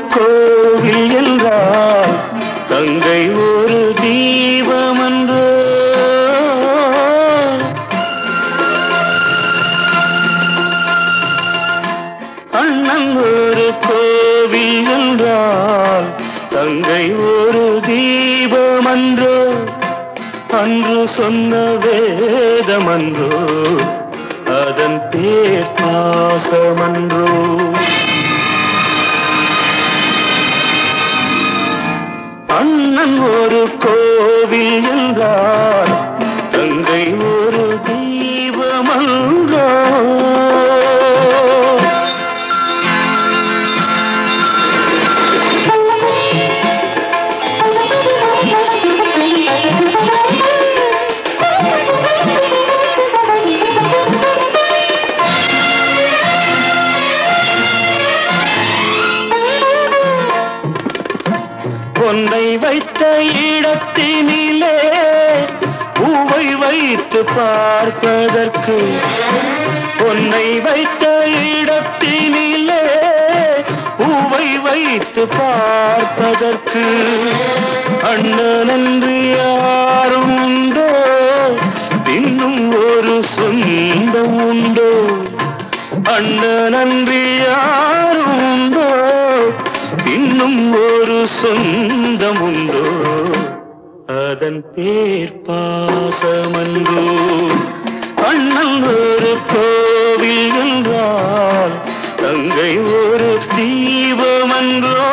கோவில் என்றால் தங்கை ஒரு தீபமன்றோ. அண்ணன் ஒரு கோவில் என்றால் தங்கை ஒரு தீபமன்றோ. அன்று சொன்ன வேதமன்றோ, அதன் பேர் பாசமன்றோ. அண்ணன் ஒரு கோவில் என்றால் தங்கை ஒரு தீபமன்றோ. பொன்னை வைத்த இடத்தினிலே பூவை வைத்து பார்ப்பதற்கு, பொன்னை வைத்த இடத்தினிலே பூவை வைத்து பார்ப்பதற்கு அண்ணன் என்று யாரும் உண்டோ, இன்னும் ஒரு சொந்தம் உண்டோ. அண்ணன் என்று யாரும் உண்டோ, இன்னும் ஒரு சொந்தம் உண்டோ, அதன் பேர் பாசமன்றோ. அண்ணன் ஒரு கோவில் என்றால் தங்கை ஒரு தீபமன்றோ.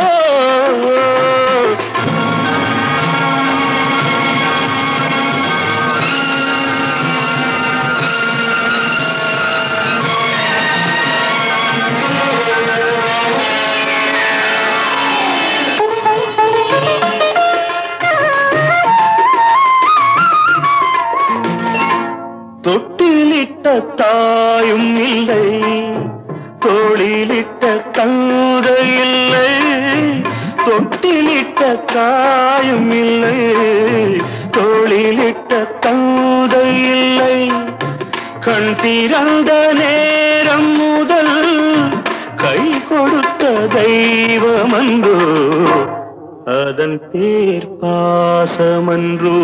தொட்டிலிட்ட தாயும் இல்லை, தோளிலிட்ட தந்தை இல்லை. தொட்டிலிட்ட தாயும் இல்லை, தோளிலிட்ட தந்தை இல்லை. கண் திறந்த நேரம் முதல் கை கொடுத்த தெய்வமன்றோ, அதன் பேர் பாசமன்றோ.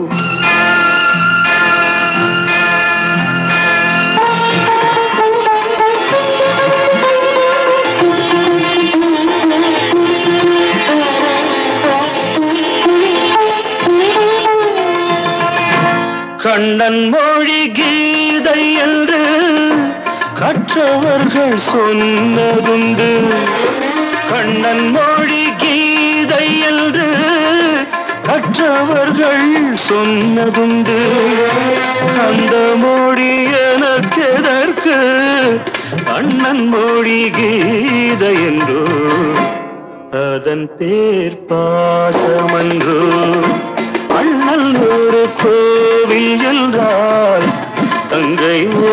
கண்ணன் மொழி கீதை என்று கற்றவர்கள் சொன்னதுண்டு. கண்ணன் மொழி கீதை என்று கற்றவர்கள் சொன்னதுண்டு. அந்த மொழி எனக்கெதற்கு, அண்ணன் மொழி கீதை என்றோ, அதன் பேர் பாசமன்றோ. அண்ணன் ஒரு கோவில் என்றால் தங்கை